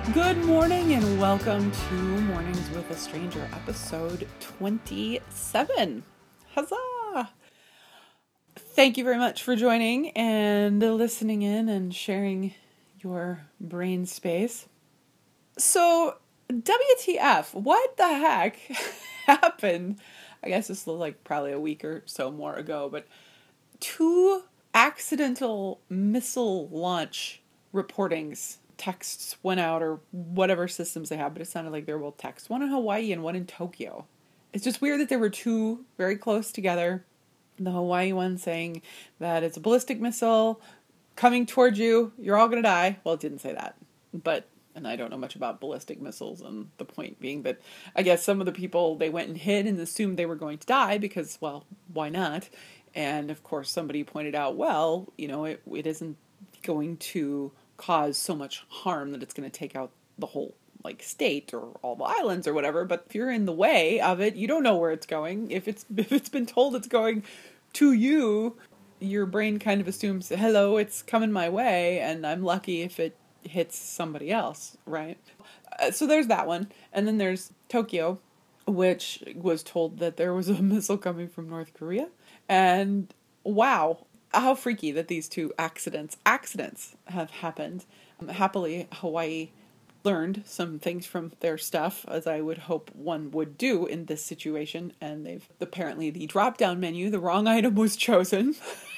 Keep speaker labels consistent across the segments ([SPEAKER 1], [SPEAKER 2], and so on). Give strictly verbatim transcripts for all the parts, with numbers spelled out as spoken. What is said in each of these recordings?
[SPEAKER 1] Good morning and welcome to Mornings with a Stranger, episode twenty-seven. Huzzah! Thank you very much for joining and listening in and sharing your brain space. So, W T F, what the heck happened? I guess this was like probably a week or so more ago, but two accidental missile launch reportings. Texts went out, or whatever systems they have, but it sounded like they were both texts. One in Hawaii and one in Tokyo. It's just weird that there were two very close together. The Hawaii one saying that it's a ballistic missile coming towards you, you're all going to die. Well, it didn't say that, but, and I don't know much about ballistic missiles, and the point being that I guess some of the people, they went and hid and assumed they were going to die because, well, why not? And of course somebody pointed out, well, you know, it, it isn't going to cause so much harm that it's going to take out the whole like state or all the islands or whatever, but if you're in the way of it, you don't know where it's going. If it's if it's been told it's going to you, your brain kind of assumes, hello, it's coming my way, and I'm lucky if it hits somebody else, right? Uh, so there's that one. And then there's Tokyo, which was told that there was a missile coming from North Korea. And wow, how freaky that these two accidents, accidents have happened. Um, happily, Hawaii learned some things from their stuff, as I would hope one would do in this situation. And they've apparently the drop-down menu, the wrong item was chosen.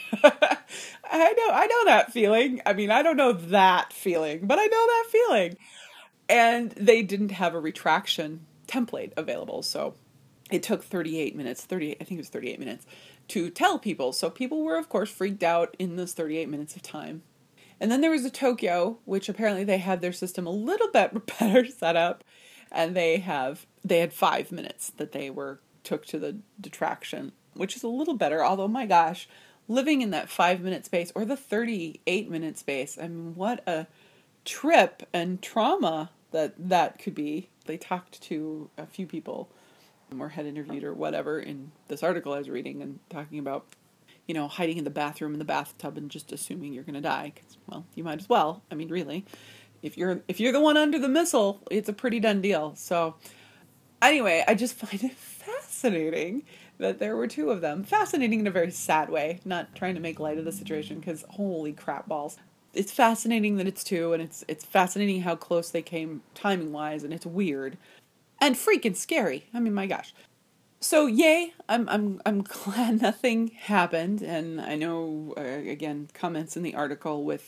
[SPEAKER 1] I know, I know that feeling. I mean, I don't know that feeling, but I know that feeling. And they didn't have a retraction template available, so it took thirty-eight minutes, thirty-eight, I think it was thirty-eight minutes, to tell people. So people were, of course, freaked out in those thirty-eight minutes of time. And then there was a Tokyo, which apparently they had their system a little bit better set up, and they have they had five minutes that they were took to the detraction, which is a little better. Although, my gosh, living in that five minute space or the thirty-eight minute space, I mean, what a trip and trauma that that could be. They talked to a few people or had interviewed or whatever in this article I was reading, and talking about, you know, hiding in the bathroom in the bathtub and just assuming you're going to die. 'Cause, well, you might as well. I mean, really, if you're if you're the one under the missile, it's a pretty done deal. So anyway, I just find it fascinating that there were two of them. Fascinating in a very sad way, not trying to make light of the situation, because holy crap balls. It's fascinating that it's two, and it's it's fascinating how close they came timing-wise, and it's weird. And freaking scary. I mean, my gosh. So, yay, I'm I'm I'm glad nothing happened. And I know, uh, again, comments in the article with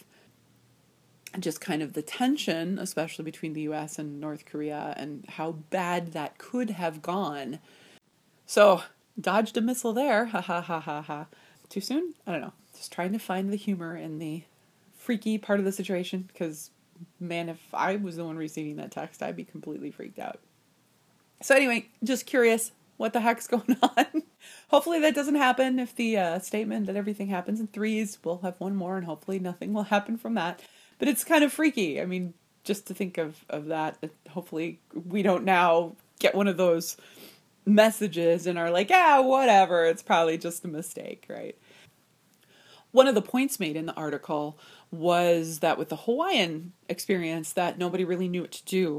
[SPEAKER 1] just kind of the tension, especially between the U S and North Korea, and how bad that could have gone. So, dodged a missile there. Ha ha ha ha ha. Too soon? I don't know. Just trying to find the humor in the freaky part of the situation, because, man, if I was the one receiving that text, I'd be completely freaked out. So anyway, just curious what the heck's going on. Hopefully that doesn't happen. If the uh, statement that everything happens in threes, we'll have one more, and hopefully nothing will happen from that. But it's kind of freaky. I mean, just to think of, of that, hopefully we don't now get one of those messages and are like, ah, whatever, it's probably just a mistake, right? One of the points made in the article was that with the Hawaiian experience, that nobody really knew what to do.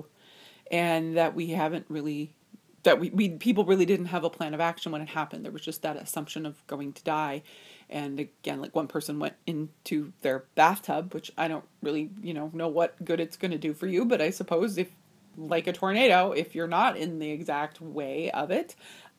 [SPEAKER 1] And that we haven't really, that we, we people really didn't have a plan of action when it happened. There was just that assumption of going to die. And again, like one person went into their bathtub, which I don't really, you know, know what good it's going to do for you. But I suppose if, like a tornado, if you're not in the exact way of it,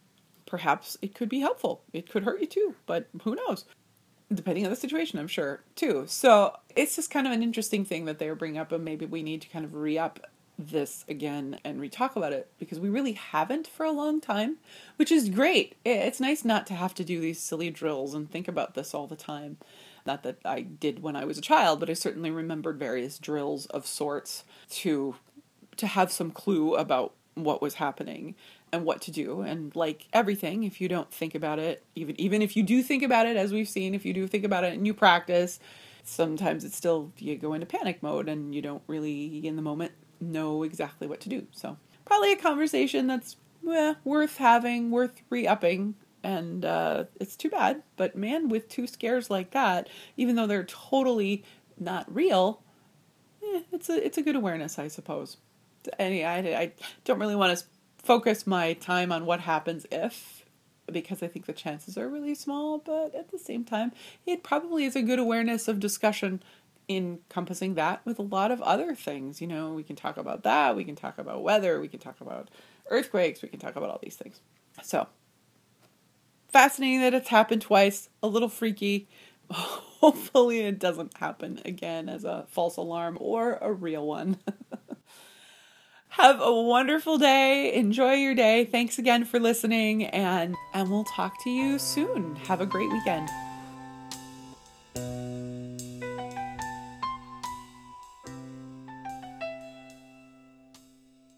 [SPEAKER 1] perhaps it could be helpful. It could hurt you too, but who knows? Depending on the situation, I'm sure, too. So it's just kind of an interesting thing that they were bringing up, and maybe we need to kind of re-up this again and re-talk about it, because we really haven't for a long time, which is great. It's nice not to have to do these silly drills and think about this all the time. Not that I did when I was a child, but I certainly remembered various drills of sorts to to have some clue about what was happening and what to do. And like everything, if you don't think about it, even even if you do think about it, as we've seen, if you do think about it and you practice, sometimes it's still, you go into panic mode and you don't really, in the moment, know exactly what to do. So probably a conversation that's eh, worth having, worth re-upping. And uh, it's too bad. But man, with two scares like that, even though they're totally not real, eh, it's a it's a good awareness, I suppose. And I, I don't really want to focus my time on what happens if, because I think the chances are really small, but at the same time, it probably is a good awareness of discussion encompassing that with a lot of other things. You know, we can talk about that, we can talk about weather, we can talk about earthquakes, we can talk about all these things. So, fascinating that it's happened twice, a little freaky. Hopefully it doesn't happen again as a false alarm or a real one. Have a wonderful day. Enjoy your day. Thanks again for listening, and, and we'll talk to you soon. Have a great weekend.